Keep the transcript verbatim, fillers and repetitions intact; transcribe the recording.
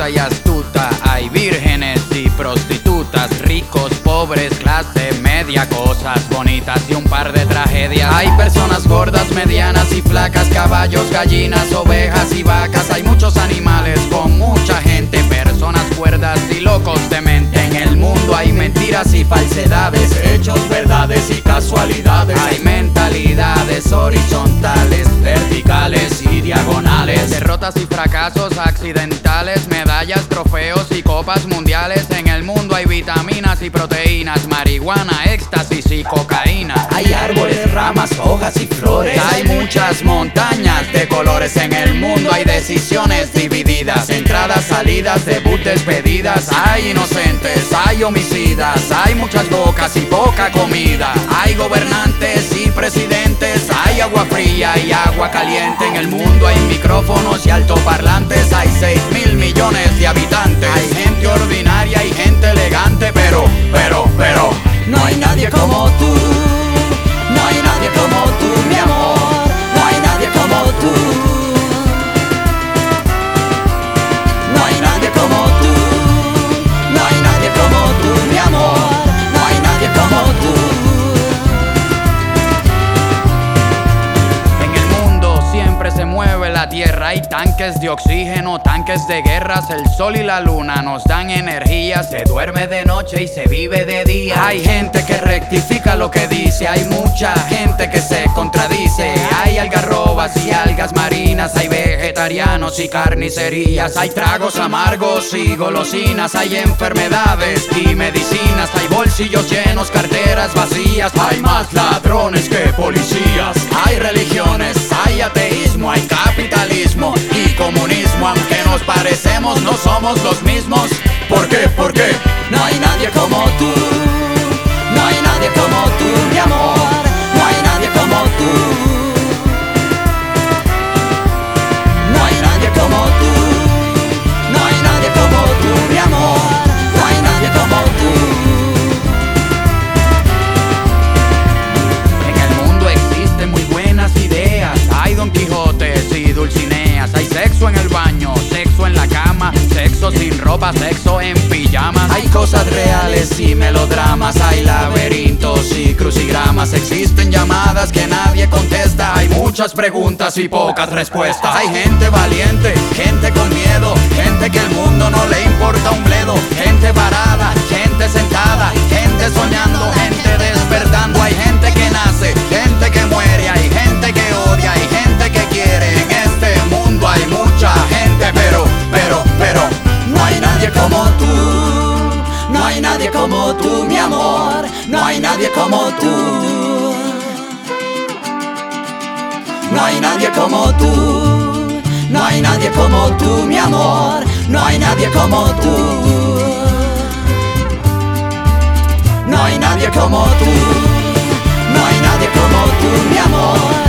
culta y astuta. Hay vírgenes y prostitutas, ricos, pobres, clase media, cosas bonitas y un par de tragedias. Hay personas gordas, medianas y flacas, caballos, gallinas, ovejas y vacas. Hay muchos animales con mucha gente, personas cuerdas y locos de mente. En el mundo hay mentiras y falsedades, hechos, verdades y casualidades. Hay mentalidades horizontales, verticales y diagonales, derrotas y fracasos accidentales, medallas, trofeos y copas mundiales. En el mundo hay vitaminas y proteínas, marihuana, éxtasis y cocaína. Hay árboles, ramas, hojas y flores. Hay muchas montañas de colores. En el mundo hay decisiones divididas, entradas, salidas, debut, despedidas. Hay inocentes, hay homicidas, hay muchas bocas y poca comida. Hay gobernantes y presidentes, hay agua fría y agua caliente. En el mundo hay micrófonos y altoparlantes, hay seis mil millones de habitantes. Hay gente ordinaria y gente elegante, pero, pero, pero no hay nadie como tú, no hay nadie como tú, mi amor, no hay nadie como tú, no hay nadie como tú, no hay nadie como tú, mi amor, no hay nadie como tú. En el mundo siempre se mueve la tierra, hay tanques de oxígeno, tanques de guerras. El sol y la luna nos dan energía, se duerme de noche y se vive de día. Hay gente que rectifica lo que dice, hay mucha gente que se contradice. Hay algarrobas y algas marinas, hay vegetarianos y carnicerías. Hay tragos amargos y golosinas, hay enfermedades y medicinas. Hay bolsillos llenos, carteras vacías, hay más ladrones que policías. Hay religiones, hay ateísmo, hay capitalismo y comunismo. Aunque nos parecemos, no somos los mismos. ¿Por qué? ¿Por qué? No hay nadie como tú, no hay nadie como tú, mi amor, no hay nadie como tú, no hay nadie como tú, no hay nadie como tú, mi amor, no hay nadie como tú. En el mundo existen muy buenas ideas, hay Don Quijotes y Dulcineas. Hay sexo en el baño, sexo en la cama, sexo sin ropa, sexo en pijamas. Hay cosas reales y melodramas, hay laberintos y crucigramas. Existen llamadas que nadie contesta, hay muchas preguntas y pocas respuestas. Hay gente valiente, gente con miedo, gente que el mundo no le importa un bledo. Gente parada, gente sentada, gente soñando, gente despertando. Hay gente que nace, gente que muere, hay gente que odia, hay gente que quiere. En este mundo hay mucha gente, pero, pero, pero no hay nadie como tú, no hay nadie como tú, mi amor, no hay nadie como tú, no hay nadie como tú, no hay nadie como tú, mi amor, no hay nadie como tú, no hay nadie como tú, no hay nadie como tú, mi amor.